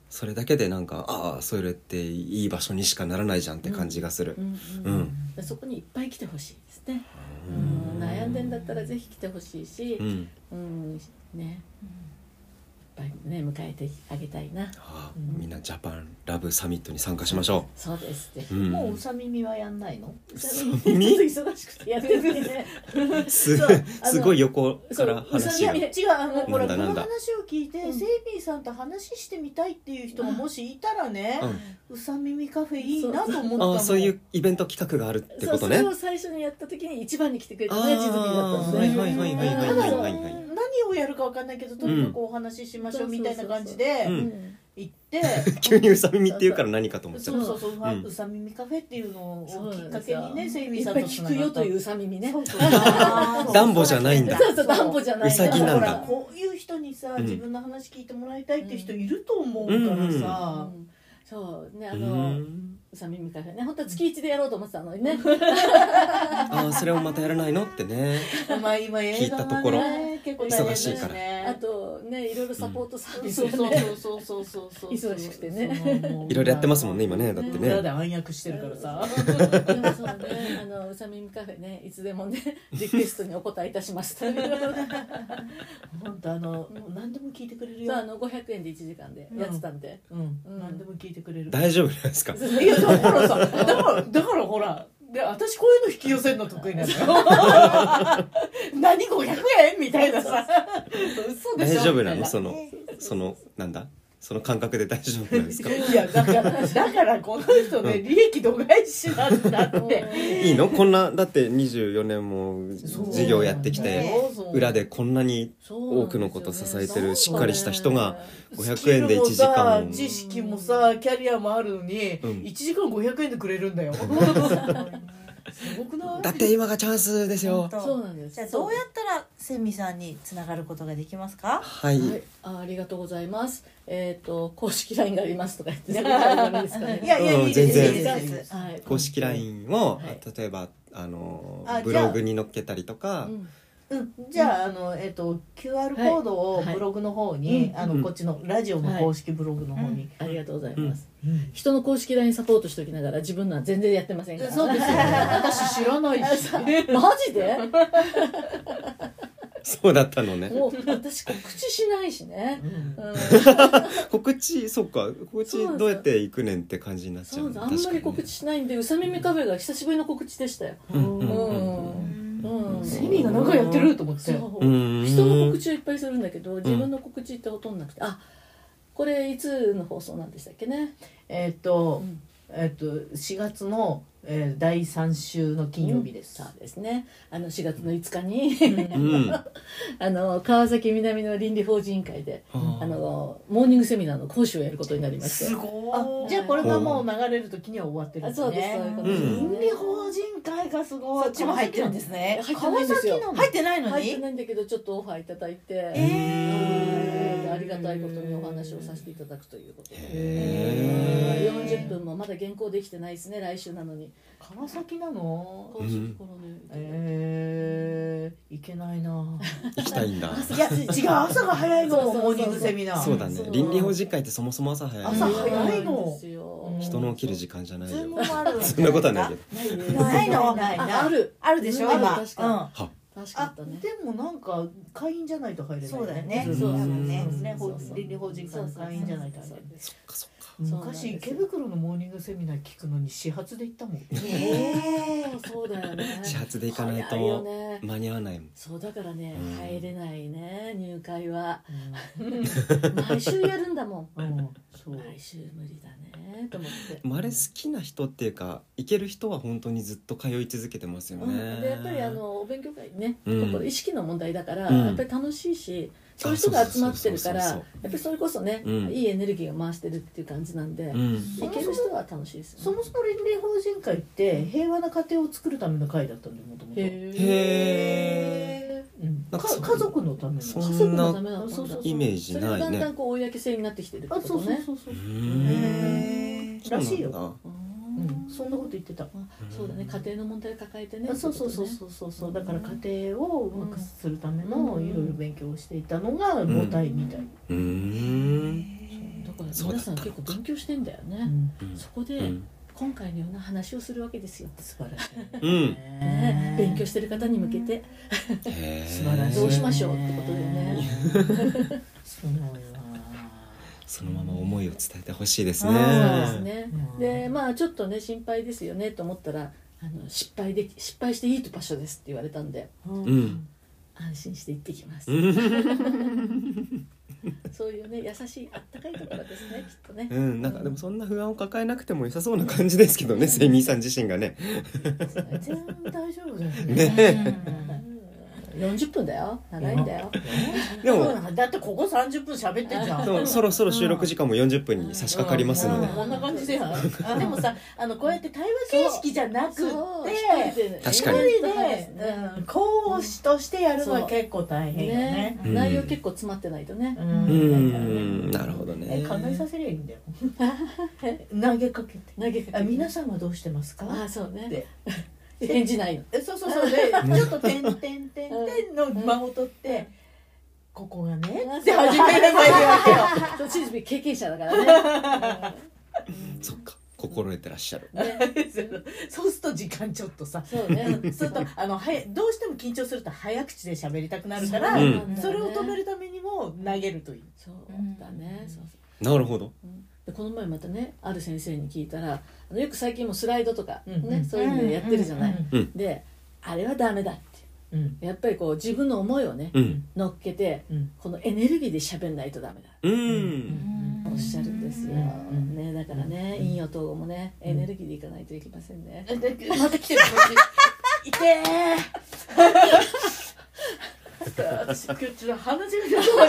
それだけでなんかああそれっていい場所にしかならないじゃんって感じがする。 うんうんうん、そこにいっぱい来てほしいですね。うん、悩んでんだったらぜひ来てほしいし、うんうん、ね、いっぱいね迎えてあげたいな。はあ、みんなジャパンラブサミットに参加しましょう。そうですね。 うん、もううさ耳はやんないの？ うさ耳忙しくてやってるね。 すすごい横から話が。 違うあのほらこの話を聞いて、うん、セイミーさんと話してみたいっていう人がもしいたらね、うん、うさ耳カフェいいなと思ったの。 あ、そういうイベント企画があるってことね。 それを最初にやった時に一番に来てくれたのがジズミだったんで。 はいはいはいはいはいはいはい。 何をやるかわかんないけどとにかくお話ししましょうみたいな感じで行って急にうさ耳って言うから何かと思っちゃった。 そうそうそう、うさ耳カフェっていうのをきっかけにね、セイミーさんと聞くよといううさ耳ね。 ダンボじゃないんだ。 そうそうダンボじゃない。 うさぎなんだ。 こういう人にさ自分の話聞いてもらいたいって人いると思うからさ。 そうね、あのうさ耳カフェね、本当は月一でやろうと思ってたのにね。 ああ、それをまたやらないのってね。 まあ今聞いたところ忙しいから。 あとね、いろいろサポートサービスそうそうそうそうそうそう忙しくてね。 いろいろやってますもんね今ね、だってね。 裏で暗躍してるからさ。 そうね、あのうさ耳カフェね、いつでもねリクエストにお答えいたします。 本当あの何でも聞いてくれるよ。 あのごひゃくえんでいちじかんでやってたんで、 何でも聞いてくれる。 大丈夫ですか？ いやだからさ、だからだからほら。で私こういうの引き寄せるの得意なんだよ。何ごひゃくえんみたいなさ。 嘘でしょ。大丈夫なの？そのそのなんだ？その感覚で大丈夫なんですか？ いやだからだからこの人ね、利益度外視なんだって。 いいの？こんなだってにじゅうよねんも事業やってきて、裏でこんなに多くのこと支えてるしっかりした人がごひゃくえんでいちじかん、 知識もさキャリアもあるのに、うん、いちじかんごひゃくえんでくれるんだよ。すごくない？ だって今がチャンスですよ。 そうなんです。 じゃあどうやったらセミさんにつながることができますか？ はい、 はい、あ、ありがとうございます。えっ、ー、と公式 ライン がありますとか言って、いいですかね。 いやいや、いいです全然。 はい、 公式 ライン を、はい、例えばあのブログに載っけたりとか。 うんうん、じゃあ、あの、えっと、キューアール コードをブログの方に、はい、あの、うん、こっちのラジオの公式ブログの方に、 うん、ありがとうございます、うん、人の公式 ライン サポートしておきながら自分のは全然やってませんから。 そうですよね。私知らないし。 マジで？ そうだったのね。 もう私告知しないしね、うんうん、 告知、そっか、告知どうやって行くねんって感じになっちゃう。 そうあんまり告知しないんで、うさ耳カフェが久しぶりの告知でしたよ。うんうんうん、セミが何かやってると思って。 そう人の告知はいっぱいするんだけど、自分の告知ってほとんどなくて、あ、これいつの放送なんでしたっけね。 えー、っと、うん、えー、っとしがつのえー、だいさん週の金曜日です、 うん、そうですね。あのしがつのいつかに、うん、あの川崎南の倫理法人委員会で、うん、あのモーニングセミナーの講師をやることになりまして。 すごい。じゃあこれがもう流れる時には終わってるんですね。 そうです、そういうことです、ね。 倫理法人会がすごい。 そっちも入ってるんですね。 川崎なの。 入ってないのに。 入ってないんだけどちょっとオファーいただいて、 えー、 ありがたいことにお話をさせていただくということで、えー、よんじゅっぷんもまだ原稿できてないですね。来週なのに。 川崎なの？ 川崎からね。 えー、行けないな。 行きたいんだ。 いや違う、朝が早いの。モーニングセミナー。 そうだね。倫理法人会ってそもそも朝早い。 朝早いの。 人の起きる時間じゃないよ。 そんなことはないけど。 ないの？ ないな。あるあるでしょ今。 確かに。確かに。 でもなんか会員じゃないと入れない。 そうだよね。 そうだね。倫理法人会の会員じゃないと入れない。 そっかそっか。 昔池袋のモーニングセミナー聞くのに始発で行ったもん。 ええ、そうだよね。 始発で行かないと間に合わないもん。 そうだからね、入れないね、入会は。毎週やるんだもん。毎週無理だねと思って。 あれ好きな人っていうか、行ける人は本当にずっと通い続けてますよね。 でやっぱりあのお勉強会ね、ところ意識の問題だからやっぱり楽しいし。そういう人が集まってるからやっぱりそれこそね、うん、いいエネルギーを回してるっていう感じなんで、うん、行ける人は楽しいですよね。 そもそも倫理法人会って平和な家庭を作るための会だったんで、もともと。へえ、 うん、家族のためのそんなイメージないね。それがだんだんこう公性になってきてるってことね。そうそうそうそう。 へえ、らしいよ。うん、そんなこと言ってた。 そうだね、家庭の問題を抱えてね。 そうそうそうそうそう。だから家庭をうまくするためのいろいろ勉強をしていたのが母体みたい。うん。 だから皆さん結構勉強してんだよね、うん、そこで、うん、今回のような話をするわけですよ。 素晴らしい、 うんね、勉強してる方に向けて素晴らしい、 どうしましょうってことでねすごいわ。 そのまま思いを伝えてほしいですね。 そうですね。でまあちょっとね心配ですよねと思ったら、あの失敗で失敗していい場所ですって言われたんで、うん、安心して行ってきますそういうね優しいあったかいところですねきっとね。 うん、なんかでもそんな不安を抱えなくても良さそうな感じですけどね、セイミーさん自身がね。 全然大丈夫ですね。 ねよんじゅっぷんだよ、長いんだよ。 でもだってここさんじゅっぷん喋ってんじゃん。 そう、そろそろ収録時間もよんじゅっぷんに差し掛かりますので、 こんな感じででもさ、あのこうやって対話形式じゃなくて確かに講師としてやるのは結構大変よね。 内容結構詰まってないとね。 うんなるほどね。 考えさせりゃいいんだよ。投げかけて投げかけて皆さんはどうしてますか。 あ、そうね。返事ないの。 そうそうそうでちょっと点点点点の間を取ってここがねって始めればいいわけよ。 チーズビー経験者だからね。 そっか、心得てらっしゃる。 そうすると時間ちょっとさ、 そうね。 するとあのはどうしても緊張すると早口で喋りたくなるから、それを止めるためにも投げるといい。 そうだね。そうそう。 なるほど。 でこの前またね、ある先生に聞いたら、あのよく最近もスライドとか、ねうん、そういうのでやってるじゃない、うん、であれはダメだって、うん、やっぱりこう自分の思いをね、うん、乗っけて、うん、このエネルギーで喋んないとダメだ、うんうん、おっしゃるんですよ、うんね、だからね、陰陽統合もね、エネルギーでいかないといけませんね、 うん、また来てるこっちいてー私今日ちょっと鼻血が出そうだ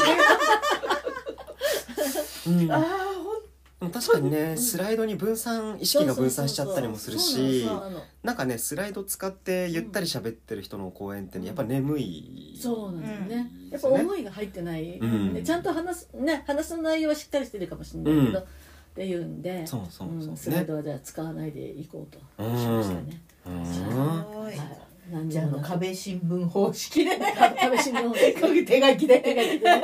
けど、うん、ああ確かにね、スライドに分散意識が分散しちゃったりもするし、なんかねスライド使ってゆったり喋ってる人の講演ってね、やっぱ眠い。 そうなんですよね。やっぱ思いが入ってない、うん、ちゃんと話すね、話す内容はしっかりしてるかもしれないけど、うん、っていうんで、 そうそうそう、 スライドはじゃあ使わないでいこうとしましたね。 うん、じゃあの壁新聞方式で壁新聞方式手書きで手書きでね。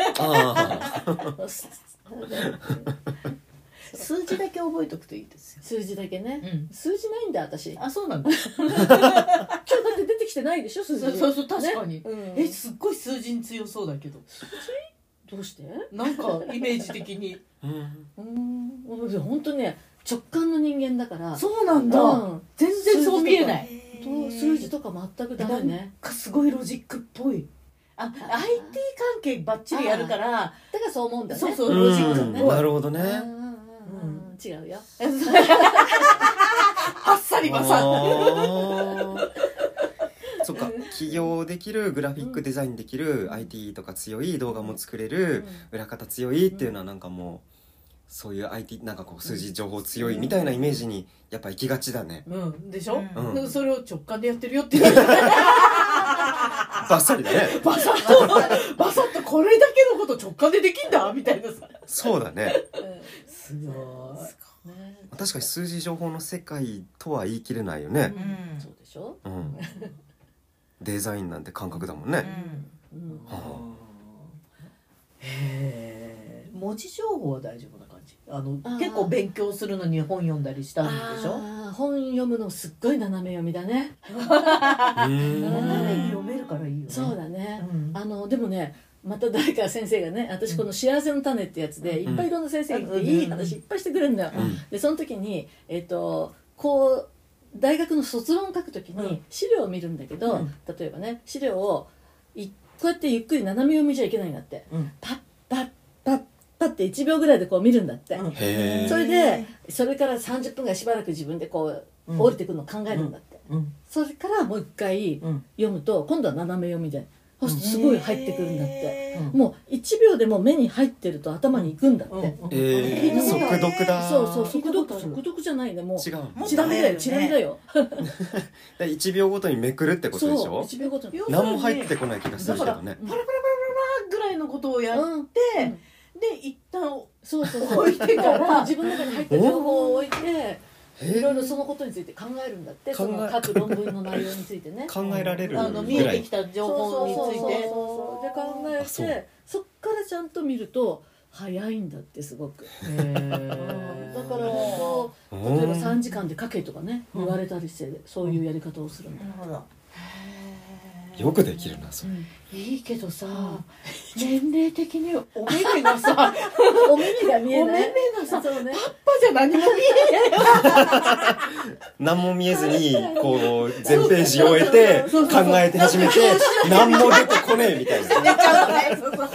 数字だけ覚えとくといいですよ。 数字だけね、うん、数字ないんだ私。 あ、そうなんだ。 今日だって出てきてないでしょ数字。 そうそう確かに、ね、うん、えすっごい数字に強そうだけど。 数字どうして？ なんかイメージ的に。 うん、うん、本当ね直感の人間だから。 そうなんだ。うん、全然そう見えない。 数字とか全くダメね。 なんかすごいロジックっぽい。あ、アイティー 関係バッチリやるから。だからそう思うんだね。 そうそうロジックっぽい。 なるほどね。 違うよ。 あっさりバサッ。そっか、起業できる、グラフィックデザインできる、うん、アイティー とか強い、動画も作れる、うん、裏方強いっていうのはなんかもうそういう アイティー なんかこう数字情報強いみたいなイメージにやっぱ行きがちだね。 うん、でしょ、うん、それを直感でやってるよってバッサリだね。 バサッとバサッとこれだけのこと直感でできんだみたいなさ。 そうだね。 すごい。 確かに数字情報の世界とは言い切れないよね。 うん、そうでしょ。 うん。デザインなんて感覚だもんね。 うんうんはあ、へえ。文字情報は大丈夫な感じ。あの結構勉強するのに本読んだりしたんでしょ。 本読むのすっごい斜め読みだね。 斜め読めるからいいよね。 そうだね。うん、あのでもね。また誰か先生がね、私この幸せの種ってやつで、うん、いっぱいいろんな先生が来て、うん、いい話いっぱいしてくれるんだよ、うん、でその時に、えー、とこう大学の卒論を書く時に資料を見るんだけど、うん、例えばね資料をいこうやってゆっくり斜め読みじゃいけないんだって、うん、パッパッパッパッっていちびょうぐらいでこう見るんだって、うん、へそれでそれからさんじゅっぷんぐらいしばらく自分でこう、うん、降りてくるのを考えるんだって、うん、それからもう一回読むと今度は斜め読みですごい入ってくるんだって、うん、もういちびょうでも目に入ってると頭に行くんだって、うんえー、速読だ。 そうそう速読速読じゃないねもう違うチラ見だよチラ見だよいちびょうごとにめくるってことでしょ。 そういちびょうごとに何も入ってこない気がするけどね。 パラパラパラパラぐらいのことをやって、うん、で一旦そうそうそう置いてから自分の中に入った情報を置いていろいろそのことについて考えるんだって、その各論文の内容についてね考えられるぐらい、 あの見えてきた情報についてで考えてそっからちゃんと見ると早いんだってすごく。だからこう例えばさんじかんで書けとかね言われたりしてそういうやり方をするんだ。 なるほど。 よくできるなそれ、 うん、いいけどさ、うん、年齢的にお目目がさお目目が見えない、 お目目がさ、 そうね、 パッパじゃ何も見えない何も見えずにこう全ページ終えて考えて始めて何も出てこねえみたいな出ちゃうね。そうそう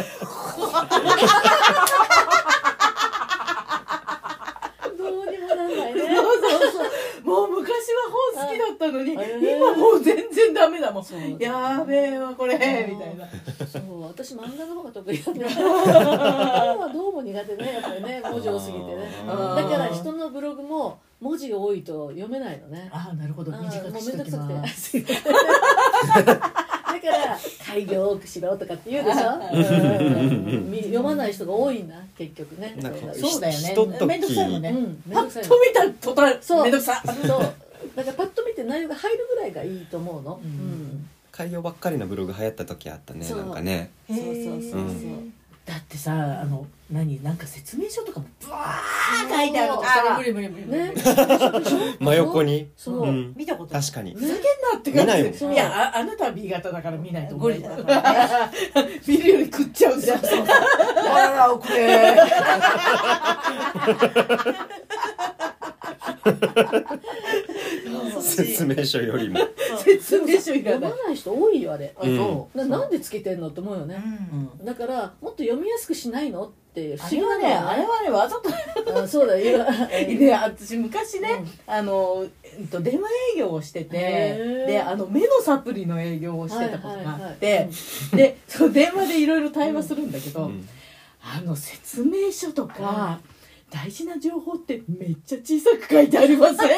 どうにもなんないね。 そうそうそう。もう昔は本好きだったのに、今もう全然ダメだもん。やべえわこれみたいな。 そう、私漫画の方が得意だね。本はどうも苦手ね、やっぱりね、文字多すぎてね。だから人のブログも文字多いと読めないのね。 ああ、なるほど。短くしときます。 だから開業多くしろとかって言うでしょ。読まない人が多いんだ結局ね。 そうだよね。めんどくさいもんね。パッと見た途端めんどくさ。 そう。だからパッと見て内容が入るぐらいがいいと思うの。 開業ばっかりのブログ流行った時あったね。なんかね。 そうそうそうそう。 だってさ、あの何なんか説明書とかもブワー書いてあるとさ、無理無理無理ね。 真横に。 そう。 見たこと確かに。 ふざけんなって感じ。いや、あなたは ビー 型だから見ないと思う。見るより食っちゃうじゃん。あらら遅れ。 説明書よりも説明書いら読まない人多いよあれ。 あ、そう。なんでつけてんのって思うよね。だからもっと読みやすくしないのって不思議なね。あれはねわざと。 そうだよ。 ね、私昔ね、あの電話営業をしてて、であの目のサプリの営業をしてたことがあって、でその電話でいろいろ対話するんだけど、あの説明書とか。大事な情報ってめっちゃ小さく書いてありません？確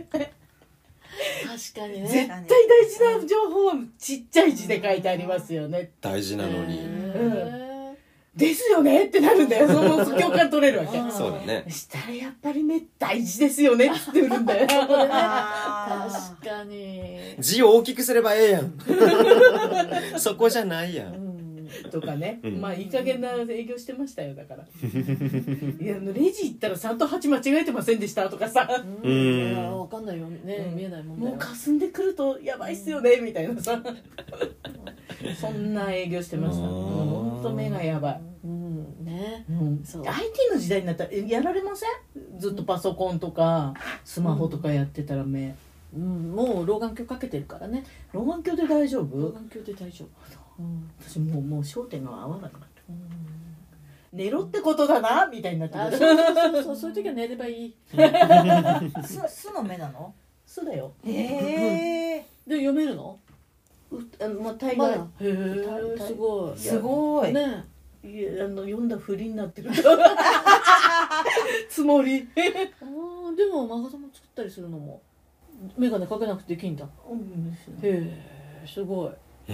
かにね。 絶対大事な情報はちっちゃい字で書いてありますよね。 大事なのに。 うん、ですよねってなるんだよ。その共感取れるわけ。 そうだね。 したらやっぱり目大事ですよねって売るんだよ。 確かに。 字を大きくすればええやん。そこじゃないやん。うんとかね、うん、まあいい加減な営業してましたよだから。いやレジ行ったらさんとはち間違えてませんでしたとかさ、 うん、いや分かんないよね、うん、見えないもんだよ。 もう霞んでくるとやばいっすよね、うん、みたいなさそんな営業してました。もうほんと目がやばい。うんね、うん、そう アイティー の時代になったらやられません？ずっとパソコンとかスマホとかやってたら目、 うん、もう老眼鏡かけてるからね。 老眼鏡で大丈夫？ 老眼鏡で大丈夫。 うん、私もうもう焦点が合わなくなった。寝ろってことだなみたいになってる。 そうそうそうそういう時は寝ればいい。 すすの目なの？ すだよ。 へえ。 で読めるの？ うあのまあ大概。へえ。すごい。 すごい。 ね。 いやあの読んだふりになってる。つもり。 ああでもマガタも作ったりするのも眼鏡かけなくてできんだ。 うん。へえすごい。 うん、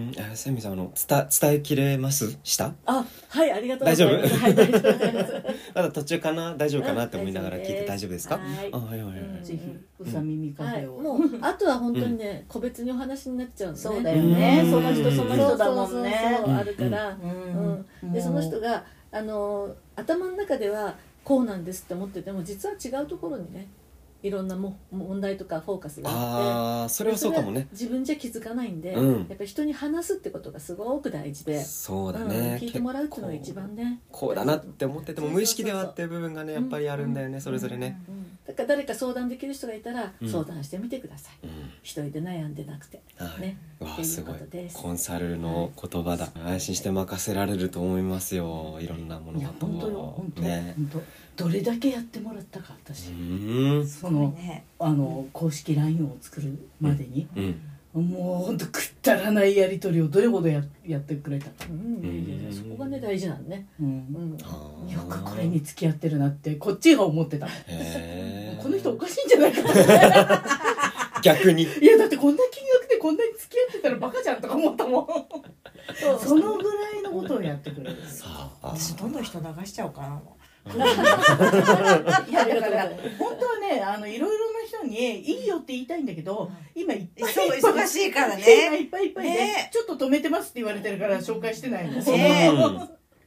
あ、セミさんあの伝伝えきれますした？ あ、はいありがとうございます。 大丈夫？はい大丈夫です。まだ途中かな大丈夫かなって思いながら聞いて大丈夫ですか？ はい。 あ、はいはいはい。 ぜひうさ耳カフェを。 もうあとは本当にね個別にお話になっちゃうのね。 そうだよね。その人その人だもんね。 あるから、うん。でその人があの頭の中ではこうなんですって思ってても実は違うところにね。いろんなも問題とかフォーカスがあって、 あそれはそうかもね。 自分じゃ気づかないんで、うん、やっぱり人に話すってことがすごく大事で、 そうだね、うん、 聞いてもらうっていうのが一番ねこうだなって思ってても無意識ではっていう部分がねやっぱりあるんだよね、うん、それぞれね、 うんうん、だから誰か相談できる人がいたら、うん、相談してみてください、うん、一人で悩んでなくて、 はい、 ねわあすごいコンサルの言葉だ、はい、安心して任せられると思いますよ。いろんなものが本当よ本当ね本当どれだけやってもらったか私、 うん、 その、ね、あの公式 ライン を作るまでに、うん、もうほんとくったらないやり取りをどれほど や, やってくれたか、うんうん、そこがね大事なんね、うんうん、よくこれに付き合ってるなってこっちが思ってた。へこの人おかしいんじゃないかと逆にいやだってこんな金額でこんなに付き合ってたらバカじゃんとか思ったもんそのぐらいのことをやってくれる。 私どんどん人流しちゃおうかな。 いやだから本当はねあのいろいろな人にいいよって言いたいんだけど、今いっぱいいっぱい忙しいからねいっぱいいっぱいで、ね、ちょっと止めてますって言われてるから紹介してないの。ね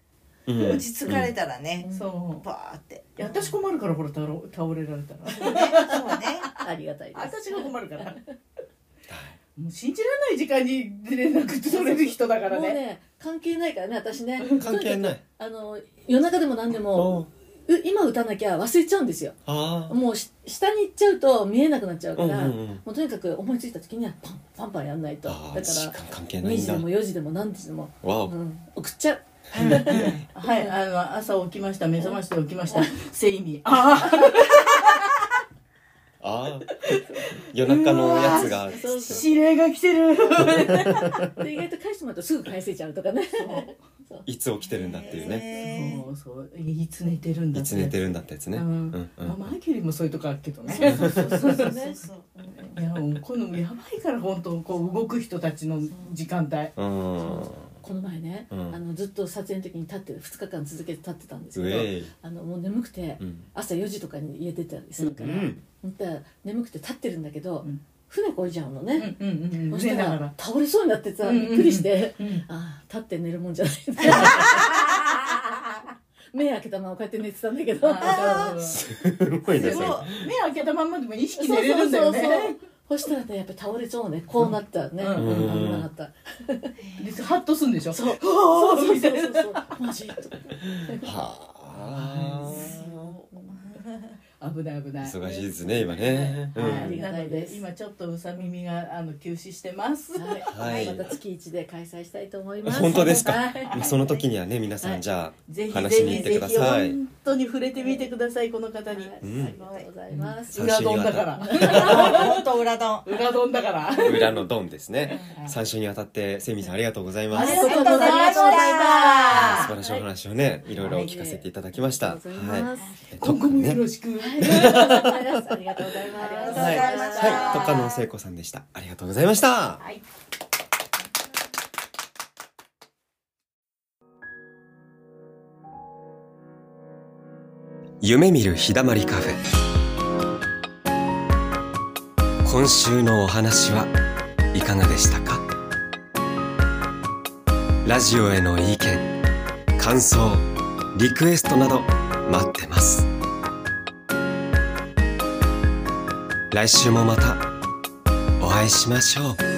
落ち着かれたらね、 そうバーって。 いや私困るからほら倒れ倒れられたら。 そうね、そうね。 ありがたいです。 私が困るから。もう信じられない時間に連絡取れる人だからね。 もうね関係ないからね私ね。 関係ない。 あの夜中でも何でも今打たなきゃ忘れちゃうんですよ。もう下に行っちゃうと見えなくなっちゃうから、もうとにかく思いついた時にはパンパンパンやんないと。だからにじでもよじでも何時でも送っちゃう。 はい、あの朝起きました、目覚まして起きました、セイミ。ああ、夜中のやつが指令が来てる。 で意外と返してもらうとすぐ返せちゃうとかね。 いつ起きてるんだっていうね。 そうそう、いつ寝てるんだ。 いつ寝てるんだってやつね。 マイケルもそういうとこあるけどね。 そうそうそうそうね。 いやもうこのやばいから本当こう動く人たちの時間帯。 この前ね、うん、あのずっと撮影の時に立ってふつかかん続けて立ってたんですけど、あのもう眠くて、うん、朝よじとかに家出たりするから、うん、本当は眠くて立ってるんだけど、うん、船こいじゃうのね、うんうんうん、そしたら倒れそうになってさ、びっくりして、うんうん、ああ立って寝るもんじゃない目開けたままこうやって寝てたんだけどすごいね。 目開けたままでも意識寝れるんだよね。そうそうそうそう、 そしたらねやっぱり倒れそうね、こうなったらね、危なかった。 でハッとするんでしょ。 そうそうそうそうそう、マジとか。 はあ。 危ない危ない。 忙しいですね今ね。 ありがたいです。 今ちょっとうさ耳があの休止してます。 はい。また月一で開催したいと思います。 本当ですか。その時にはね皆さんじゃあ話しに行ってください。 本当に触れてみてくださいこの方に。 ありがとうございます。 裏丼だから。 本当裏丼。 裏丼だから。 裏の丼ですね。さん週にわたってセミさんありがとうございます。 ありがとうございました。 素晴らしいお話をねいろいろ聞かせていただきました。はい。 今後もよろしく。 ありがとうございます。ありがとうございます。 はい、はい、とかの聖子さんでした。ありがとうございました。はい。 夢見る日だまりカフェ。今週のお話はいかがでしたか？ラジオへの意見、感想、リクエストなど待ってます。来週もまたお会いしましょう。